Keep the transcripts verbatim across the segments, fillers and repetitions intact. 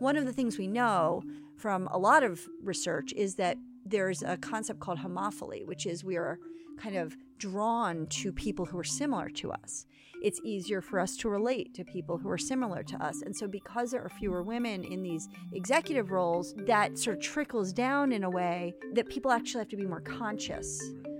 one of the things we know from a lot of research is that there's a concept called homophily, which is we are kind of drawn to people who are similar to us. It's easier for us to relate to people who are similar to us. And so because there are fewer women in these executive roles, that sort of trickles down in a way that people actually have to be more conscious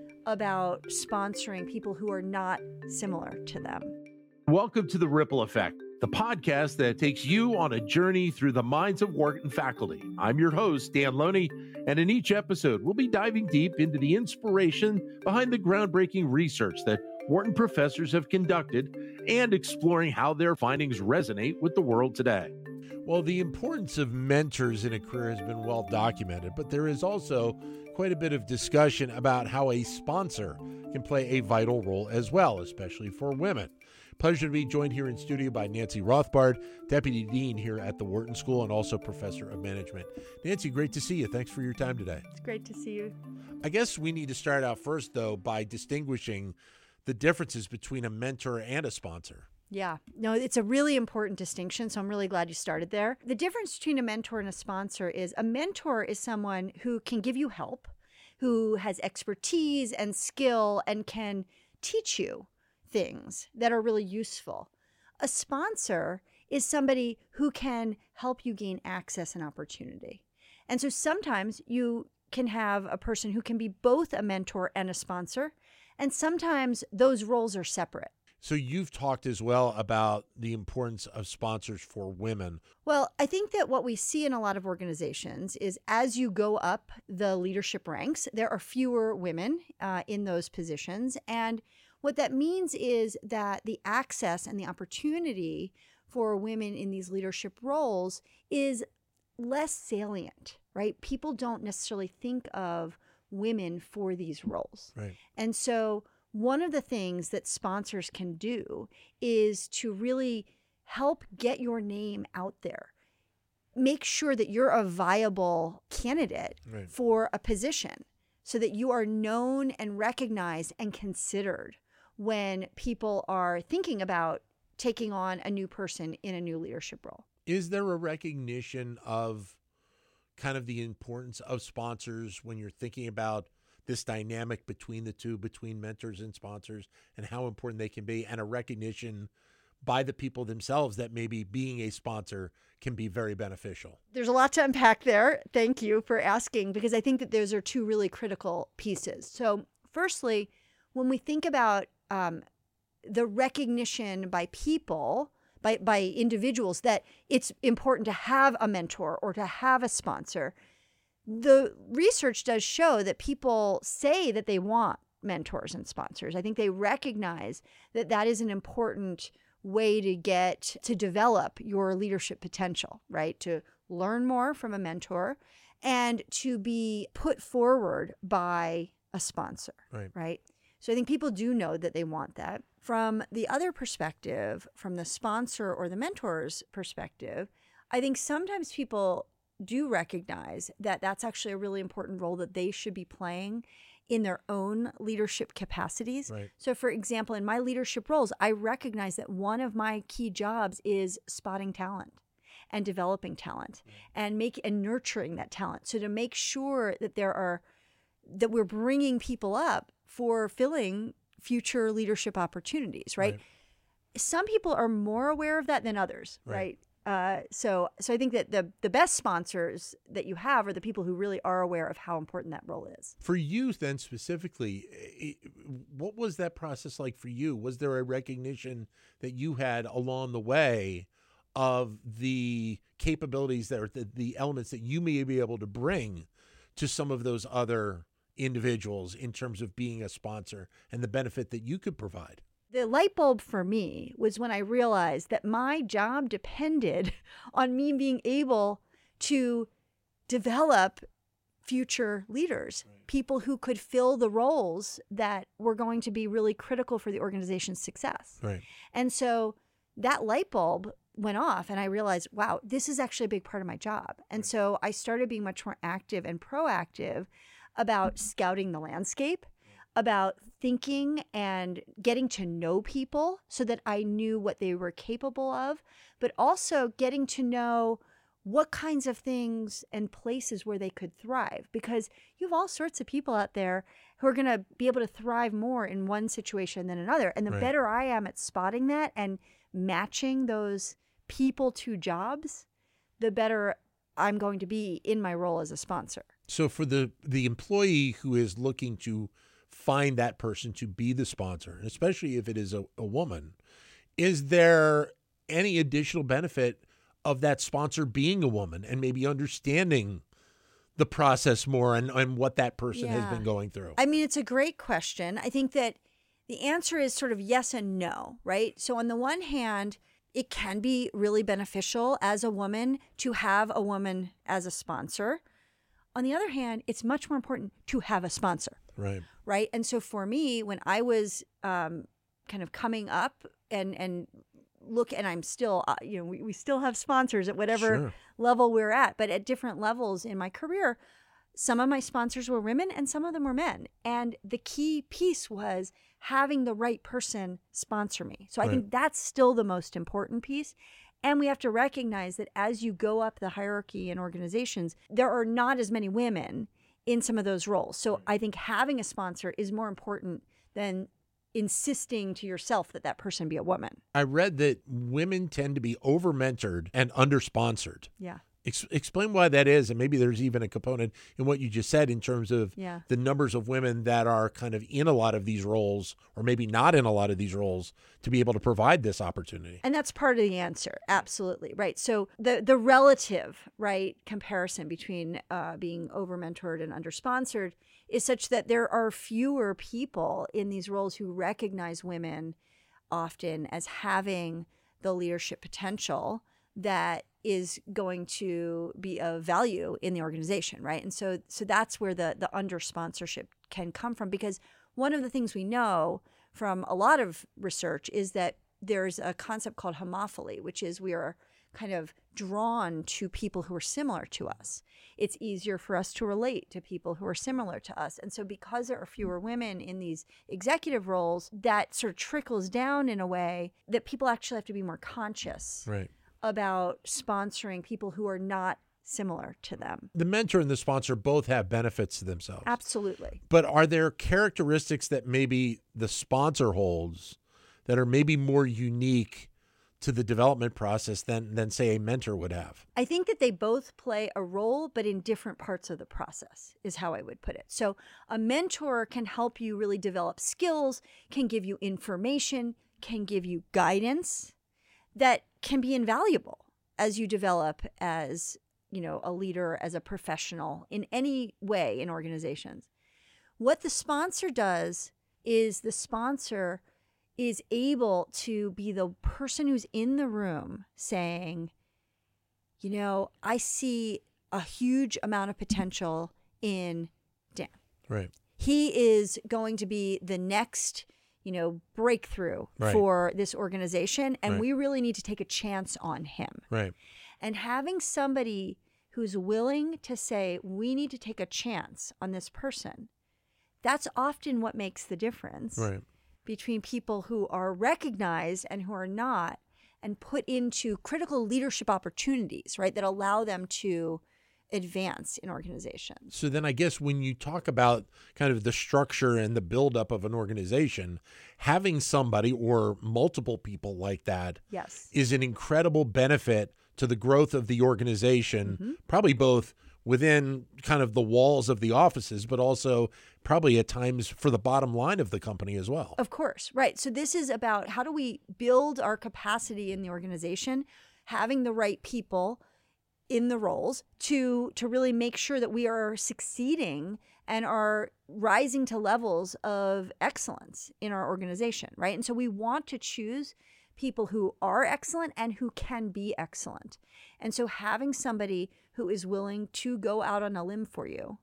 about sponsoring people who are not similar to them. Welcome to The Ripple Effect, the podcast that takes you on a journey through the minds of Wharton faculty. I'm your host, Dan Loney, and in each episode, we'll be diving deep into the inspiration behind the groundbreaking research that Wharton professors have conducted and exploring how their findings resonate with the world today. Well, the importance of mentors in a career has been well documented, but there is also quite a bit of discussion about how a sponsor can play a vital role as well, especially for women. Pleasure to be joined here in studio by Nancy Rothbard, Deputy Dean here at the Wharton School and also Professor of Management. Nancy, great to see you. Thanks for your time today. It's great to see you. I guess we need to start out first, though, by distinguishing the differences between a mentor and a sponsor. Yeah, no, it's a really important distinction, so I'm really glad you started there. The difference between a mentor and a sponsor is a mentor is someone who can give you help, who has expertise and skill and can teach you things that are really useful. A sponsor is somebody who can help you gain access and opportunity. And so sometimes you can have a person who can be both a mentor and a sponsor, and sometimes those roles are separate. So you've talked as well about the importance of sponsors for women. Well, I think that what we see in a lot of organizations is as you go up the leadership ranks, there are fewer women uh, in those positions. And what that means is that the access and the opportunity for women in these leadership roles is less salient, right? People don't necessarily think of women for these roles. Right. And so one of the things that sponsors can do is to really help get your name out there. Make sure that you're a viable candidate Right. for a position so that you are known and recognized and considered when people are thinking about taking on a new person in a new leadership role. Is there a recognition of kind of the importance of sponsors when you're thinking about this dynamic between the two, between mentors and sponsors, and how important they can be, and a recognition by the people themselves that maybe being a sponsor can be very beneficial? There's a lot to unpack there. Thank you for asking, because I think that those are two really critical pieces. So firstly, when we think about um, the recognition by people, by, by individuals, that it's important to have a mentor or to have a sponsor, the research does show that people say that they want mentors and sponsors. I think they recognize that that is an important way to get to develop your leadership potential, right? To learn more from a mentor and to be put forward by a sponsor, Right. right? So I think people do know that they want that. From the other perspective, from the sponsor or the mentor's perspective, I think sometimes people do recognize that that's actually a really important role that they should be playing in their own leadership capacities. Right. So for example, in my leadership roles, I recognize that one of my key jobs is spotting talent and developing talent and make and nurturing that talent. So to make sure that there are that we're bringing people up for filling future leadership opportunities, right? Right. Some people are more aware of that than others, Right. right? Uh, so, so I think that the the best sponsors that you have are the people who really are aware of how important that role is. For you then specifically, i- what was that process like for you? Was there a recognition that you had along the way of the capabilities that are the, the elements that you may be able to bring to some of those other individuals in terms of being a sponsor and the benefit that you could provide? The light bulb for me was when I realized that my job depended on me being able to develop future leaders, right. People who could fill the roles that were going to be really critical for the organization's success. Right. And so that light bulb went off and I realized, wow, this is actually a big part of my job. And right. So I started being much more active and proactive about scouting the landscape, about thinking and getting to know people so that I knew what they were capable of, but also getting to know what kinds of things and places where they could thrive, because you have all sorts of people out there who are going to be able to thrive more in one situation than another. And the Right. better I am at spotting that and matching those people to jobs, the better I'm going to be in my role as a sponsor. So for the the employee who is looking to find that person to be the sponsor, and especially if it is a, a woman, is there any additional benefit of that sponsor being a woman and maybe understanding the process more and, and what that person has Yeah. been going through? I mean, it's a great question. I think that the answer is sort of yes and no, right? So on the one hand, it can be really beneficial as a woman to have a woman as a sponsor. On the other hand, it's much more important to have a sponsor, Right. right? And so for me, when I was um, kind of coming up and and look, and I'm still, uh, you know, we, we still have sponsors at whatever Sure. level we're at, but at different levels in my career, some of my sponsors were women and some of them were men. And the key piece was having the right person sponsor me. So I Right. think that's still the most important piece. And we have to recognize that as you go up the hierarchy in organizations, there are not as many women in some of those roles. So I think having a sponsor is more important than insisting to yourself that that person be a woman. I read that women tend to be over-mentored and under-sponsored. Yeah. Ex- explain why that is, and maybe there's even a component in what you just said in terms of Yeah. the numbers of women that are kind of in a lot of these roles, or maybe not in a lot of these roles, to be able to provide this opportunity. And that's part of the answer. Absolutely. Right. So the the relative, right, comparison between uh, being over mentored and under sponsored is such that there are fewer people in these roles who recognize women often as having the leadership potential that is going to be of value in the organization, right? And so so that's where the the under sponsorship can come from, because one of the things we know from a lot of research is that there's a concept called homophily, which is we are kind of drawn to people who are similar to us. It's easier for us to relate to people who are similar to us. And so because there are fewer women in these executive roles, that sort of trickles down in a way that people actually have to be more conscious Right. about sponsoring people who are not similar to them. The mentor and the sponsor both have benefits to themselves. Absolutely. But are there characteristics that maybe the sponsor holds that are maybe more unique to the development process than, than say, a mentor would have? I think that they both play a role, but in different parts of the process is how I would put it. So a mentor can help you really develop skills, can give you information, can give you guidance that can be invaluable as you develop as, you know, a leader, as a professional in any way in organizations. What the sponsor does is the sponsor is able to be the person who's in the room saying, you know, I see a huge amount of potential in Dan. Right. He is going to be the next, you know, breakthrough Right. for this organization, and Right. we really need to take a chance on him. Right. And having somebody who's willing to say, we need to take a chance on this person, that's often what makes the difference Right. between people who are recognized and who are not, and put into critical leadership opportunities, right, that allow them to advance in organizations. So then I guess when you talk about kind of the structure and the buildup of an organization, having somebody or multiple people like that Yes. is an incredible benefit to the growth of the organization, Mm-hmm. probably both within kind of the walls of the offices, but also probably at times for the bottom line of the company as well. Of course, right. So this is about how do we build our capacity in the organization, having the right people in the roles to to really make sure that we are succeeding and are rising to levels of excellence in our organization, right? And so we want to choose people who are excellent and who can be excellent. And so having somebody who is willing to go out on a limb for you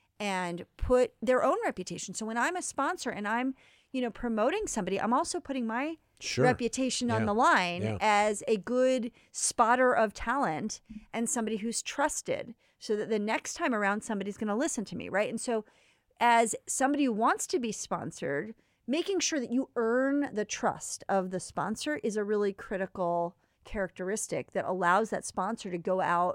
and put their own reputation. So when I'm a sponsor and I'm, you know, promoting somebody, I'm also putting my Sure. reputation on Yeah. the line Yeah. as a good spotter of talent and somebody who's trusted, so that the next time around somebody's going to listen to me, right? And so as somebody who wants to be sponsored, making sure that you earn the trust of the sponsor is a really critical characteristic that allows that sponsor to go out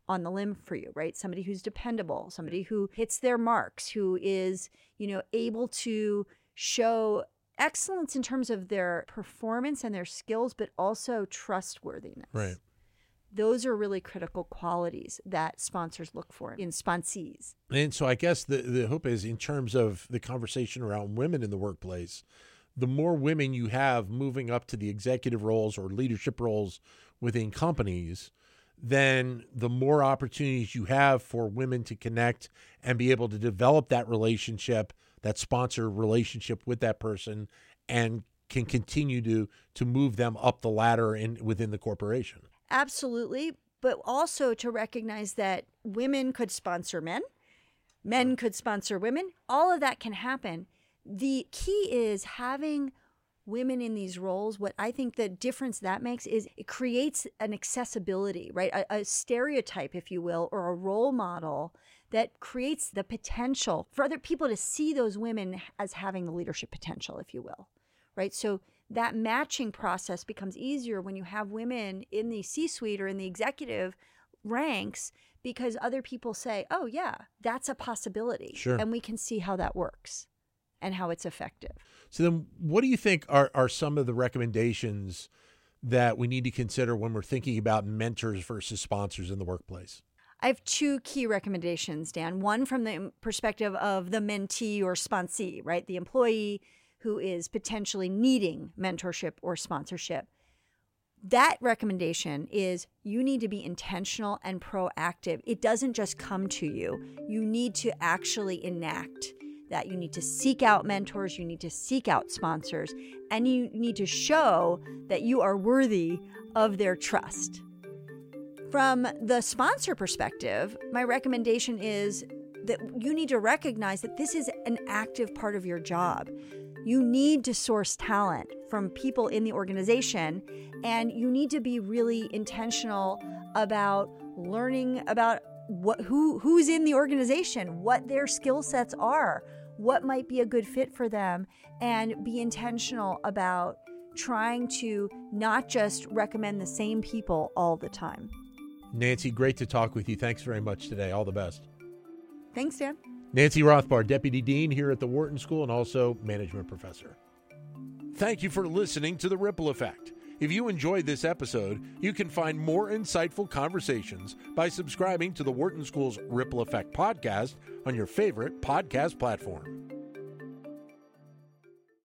on the limb for you, right? Somebody who's dependable, somebody who hits their marks, who is, you know, able to show excellence in terms of their performance and their skills, but also trustworthiness. Right. Those are really critical qualities that sponsors look for in sponsees. And so I guess the, the hope is, in terms of the conversation around women in the workplace, the more women you have moving up to the executive roles or leadership roles within companies, then the more opportunities you have for women to connect and be able to develop that relationship, that sponsor relationship with that person, and can continue to to move them up the ladder in within the corporation. Absolutely. But also to recognize that women could sponsor men, men could sponsor women. All of that can happen. The key is having women in these roles. What I think the difference that makes is it creates an accessibility, right? A, a stereotype, if you will, or a role model that creates the potential for other people to see those women as having the leadership potential, if you will, right? So that matching process becomes easier when you have women in the C-suite or in the executive ranks, because other people say, oh yeah, that's a possibility. Sure. And we can see how that works and how it's effective. So then what do you think are, are some of the recommendations that we need to consider when we're thinking about mentors versus sponsors in the workplace? I have two key recommendations, Dan. One from the perspective of the mentee or sponsee, right? The employee who is potentially needing mentorship or sponsorship. That recommendation is you need to be intentional and proactive. It doesn't just come to you. You need to actually enact that. You need to seek out mentors, you need to seek out sponsors, and you need to show that you are worthy of their trust. From the sponsor perspective, my recommendation is that you need to recognize that this is an active part of your job. You need to source talent from people in the organization, and you need to be really intentional about learning about what who who's in the organization, what their skill sets are, what might be a good fit for them, and be intentional about trying to not just recommend the same people all the time. Nancy, great to talk with you. Thanks very much today. All the best. Thanks, Dan. Nancy Rothbard, Deputy Dean here at the Wharton School and also Management Professor. Thank you for listening to The Ripple Effect. If you enjoyed this episode, you can find more insightful conversations by subscribing to the Wharton School's Ripple Effect podcast on your favorite podcast platform.